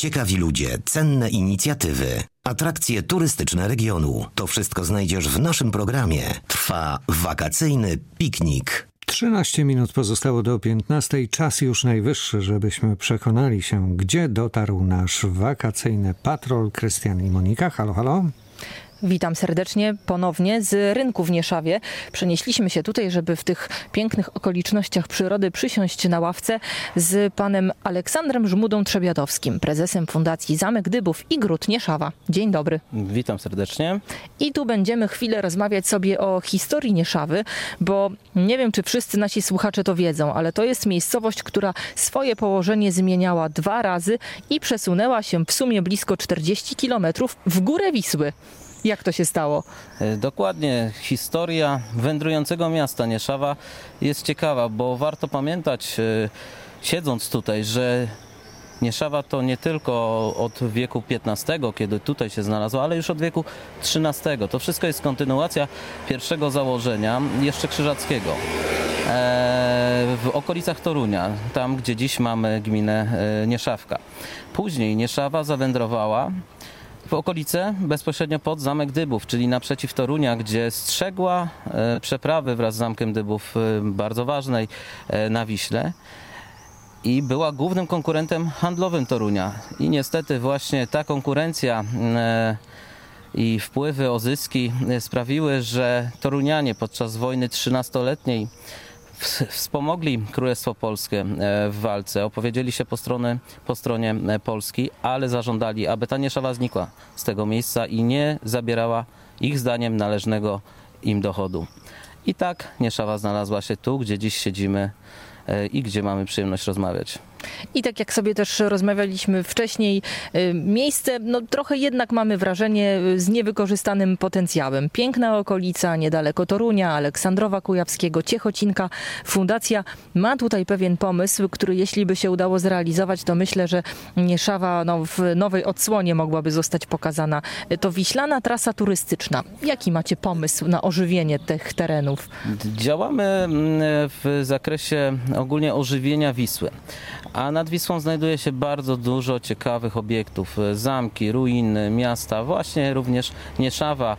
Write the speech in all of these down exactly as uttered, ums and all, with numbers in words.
ciekawi ludzie, cenne inicjatywy, atrakcje turystyczne regionu. To wszystko znajdziesz w naszym programie. Trwa wakacyjny piknik. trzynaście minut pozostało do piętnastej. Czas już najwyższy, żebyśmy przekonali się, gdzie dotarł nasz wakacyjny patrol. Krystian i Monika. Halo, halo. Witam serdecznie ponownie z rynku w Nieszawie. Przenieśliśmy się tutaj, żeby w tych pięknych okolicznościach przyrody przysiąść na ławce z panem Aleksandrem Żmudą-Trzebiatowskim, prezesem Fundacji Zamek Dybów i Gród Nieszawa. Dzień dobry. Witam serdecznie. I tu będziemy chwilę rozmawiać sobie o historii Nieszawy, bo nie wiem, czy wszyscy nasi słuchacze to wiedzą, ale to jest miejscowość, która swoje położenie zmieniała dwa razy i przesunęła się w sumie blisko czterdzieści kilometrów w górę Wisły. Jak to się stało? Dokładnie. Historia wędrującego miasta Nieszawa jest ciekawa, bo warto pamiętać, siedząc tutaj, że Nieszawa to nie tylko od wieku piętnastego, kiedy tutaj się znalazła, ale już od wieku trzynastego. To wszystko jest kontynuacja pierwszego założenia, jeszcze krzyżackiego. W okolicach Torunia, tam gdzie dziś mamy gminę Nieszawka. Później Nieszawa zawędrowała w okolice bezpośrednio pod Zamek Dybów, czyli naprzeciw Torunia, gdzie strzegła e, przeprawy wraz z Zamkiem Dybów, e, bardzo ważnej, e, na Wiśle i była głównym konkurentem handlowym Torunia. I niestety właśnie ta konkurencja e, i wpływy o zyski e, sprawiły, że Torunianie podczas wojny trzynastoletniej wspomogli Królestwo Polskie w walce, opowiedzieli się po, stronę, po stronie Polski, ale zażądali, aby ta Nieszawa znikła z tego miejsca i nie zabierała ich zdaniem należnego im dochodu. I tak Nieszawa znalazła się tu, gdzie dziś siedzimy i gdzie mamy przyjemność rozmawiać. I tak jak sobie też rozmawialiśmy wcześniej, miejsce, no trochę jednak mamy wrażenie z niewykorzystanym potencjałem. Piękna okolica, niedaleko Torunia, Aleksandrowa Kujawskiego, Ciechocinka. Fundacja ma tutaj pewien pomysł, który jeśli by się udało zrealizować, to myślę, że Nieszawa no, w nowej odsłonie mogłaby zostać pokazana. To wiślana trasa turystyczna. Jaki macie pomysł na ożywienie tych terenów? Działamy w zakresie ogólnie ożywienia Wisły. A nad Wisłą znajduje się bardzo dużo ciekawych obiektów, zamki, ruiny, miasta, właśnie również Nieszawa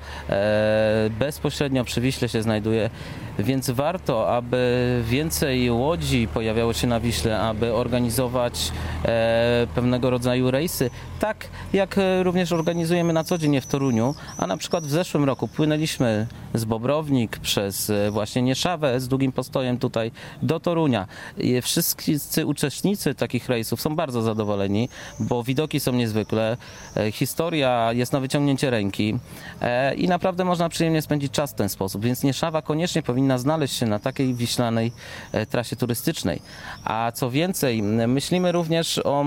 e, bezpośrednio przy Wiśle się znajduje, więc warto, aby więcej łodzi pojawiało się na Wiśle, aby organizować e, pewnego rodzaju rejsy, tak jak również organizujemy na co dzień w Toruniu, a na przykład w zeszłym roku płynęliśmy z Bobrownik przez właśnie Nieszawę z długim postojem tutaj do Torunia. I wszyscy uczestnicy takich rejsów są bardzo zadowoleni, bo widoki są niezwykłe, historia jest na wyciągnięcie ręki i naprawdę można przyjemnie spędzić czas w ten sposób, więc Nieszawa koniecznie powinna znaleźć się na takiej wiślanej trasie turystycznej. A co więcej, myślimy również o,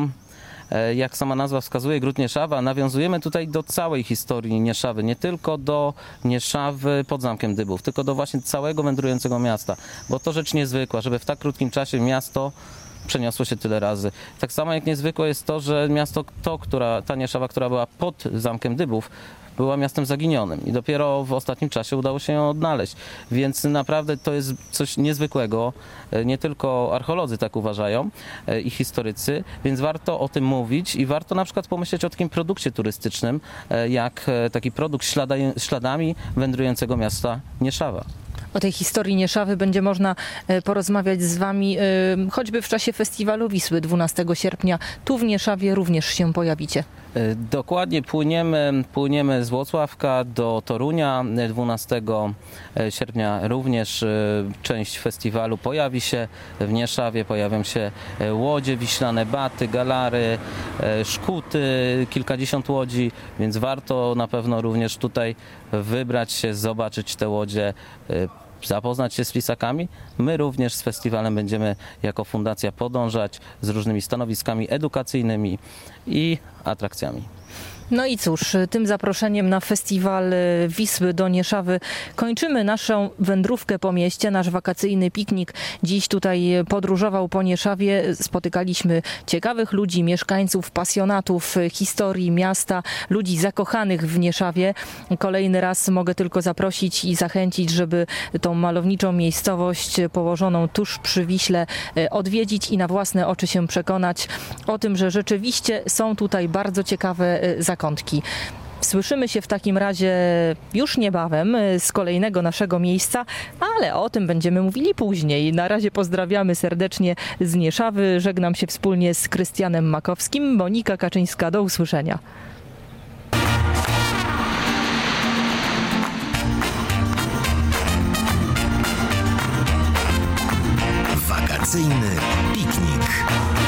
jak sama nazwa wskazuje, Gród Nieszawa, nawiązujemy tutaj do całej historii Nieszawy, nie tylko do Nieszawy pod Zamkiem Dybów, tylko do właśnie całego wędrującego miasta, bo to rzecz niezwykła, żeby w tak krótkim czasie miasto przeniosło się tyle razy. Tak samo jak niezwykłe jest to, że miasto to, która, ta Nieszawa, która była pod Zamkiem Dybów, była miastem zaginionym i dopiero w ostatnim czasie udało się ją odnaleźć. Więc naprawdę to jest coś niezwykłego. Nie tylko archeolodzy tak uważają i historycy, więc warto o tym mówić i warto na przykład pomyśleć o takim produkcie turystycznym, jak taki produkt śladami wędrującego miasta Nieszawa. O tej historii Nieszawy będzie można porozmawiać z wami choćby w czasie Festiwalu Wisły dwunastego sierpnia. Tu w Nieszawie również się pojawicie. Dokładnie, płyniemy, płyniemy z Włocławka do Torunia. dwunastego sierpnia również część festiwalu pojawi się w Nieszawie. Pojawią się łodzie wiślane, baty, galary, szkuty, kilkadziesiąt łodzi, więc warto na pewno również tutaj wybrać się, zobaczyć te łodzie, zapoznać się z flisakami. My również z festiwalem będziemy jako fundacja podążać z różnymi stanowiskami edukacyjnymi i atrakcjami. No i cóż, tym zaproszeniem na festiwal Wisły do Nieszawy kończymy naszą wędrówkę po mieście, nasz wakacyjny piknik. Dziś tutaj podróżował po Nieszawie, spotykaliśmy ciekawych ludzi, mieszkańców, pasjonatów historii miasta, ludzi zakochanych w Nieszawie. Kolejny raz mogę tylko zaprosić i zachęcić, żeby tą malowniczą miejscowość położoną tuż przy Wiśle odwiedzić i na własne oczy się przekonać o tym, że rzeczywiście są tutaj bardzo ciekawe zakątki. Zakątki. Słyszymy się w takim razie już niebawem z kolejnego naszego miejsca, ale o tym będziemy mówili później. Na razie pozdrawiamy serdecznie z Nieszawy. Żegnam się wspólnie z Krystianem Makowskim. Monika Kaczyńska, do usłyszenia. Wakacyjny piknik.